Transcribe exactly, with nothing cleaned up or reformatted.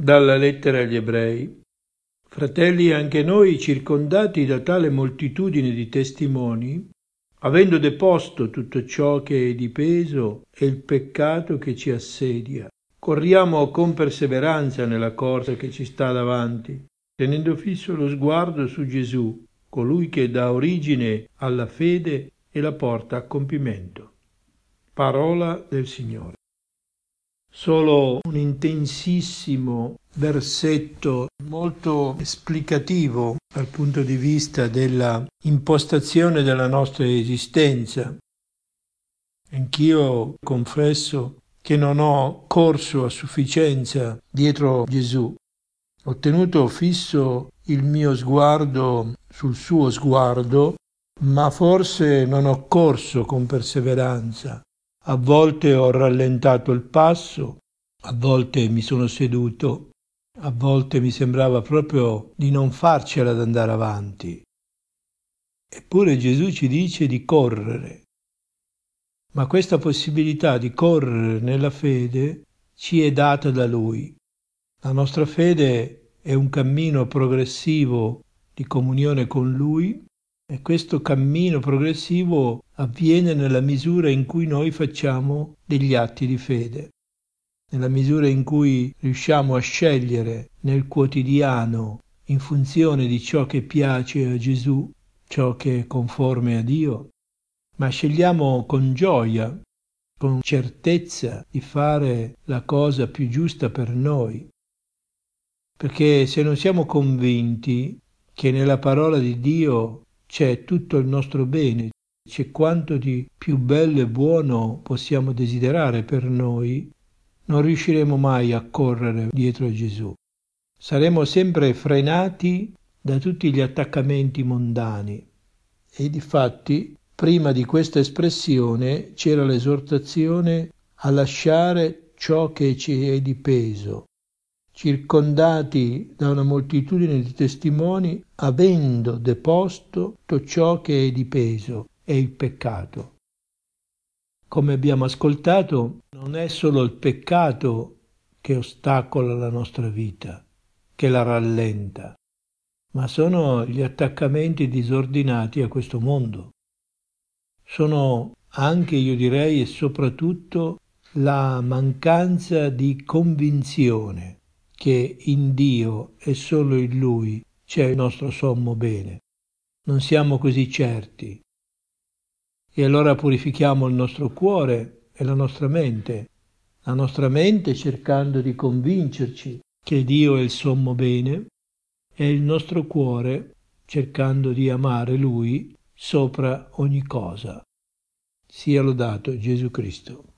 Dalla lettera agli Ebrei. Fratelli, anche noi, circondati da tale moltitudine di testimoni, avendo deposto tutto ciò che è di peso e il peccato che ci assedia, corriamo con perseveranza nella corsa che ci sta davanti, tenendo fisso lo sguardo su Gesù, colui che dà origine alla fede e la porta a compimento. Parola del Signore. Solo un intensissimo versetto molto esplicativo dal punto di vista della impostazione della nostra esistenza. Anch'io confesso che non ho corso a sufficienza dietro Gesù. Ho tenuto fisso il mio sguardo sul suo sguardo, ma forse non ho corso con perseveranza. A volte ho rallentato il passo, a volte mi sono seduto, a volte mi sembrava proprio di non farcela ad andare avanti. Eppure Gesù ci dice di correre. Ma questa possibilità di correre nella fede ci è data da Lui. La nostra fede è un cammino progressivo di comunione con Lui, e questo cammino progressivo avviene nella misura in cui noi facciamo degli atti di fede, nella misura in cui riusciamo a scegliere nel quotidiano, in funzione di ciò che piace a Gesù, ciò che è conforme a Dio, ma scegliamo con gioia, con certezza di fare la cosa più giusta per noi. Perché se non siamo convinti che nella parola di Dio c'è tutto il nostro bene, c'è quanto di più bello e buono possiamo desiderare per noi, non riusciremo mai a correre dietro a Gesù. Saremo sempre frenati da tutti gli attaccamenti mondani. E difatti, prima di questa espressione c'era l'esortazione a lasciare ciò che ci è di peso, circondati da una moltitudine di testimoni, avendo deposto tutto ciò che è di peso e il peccato. Come abbiamo ascoltato, non è solo il peccato che ostacola la nostra vita, che la rallenta, ma sono gli attaccamenti disordinati a questo mondo. Sono anche, io direi, e soprattutto la mancanza di convinzione che in Dio e solo in Lui c'è il nostro sommo bene. Non siamo così certi. E allora purifichiamo il nostro cuore e la nostra mente. La nostra mente cercando di convincerci che Dio è il sommo bene, e il nostro cuore cercando di amare Lui sopra ogni cosa. Sia lodato Gesù Cristo.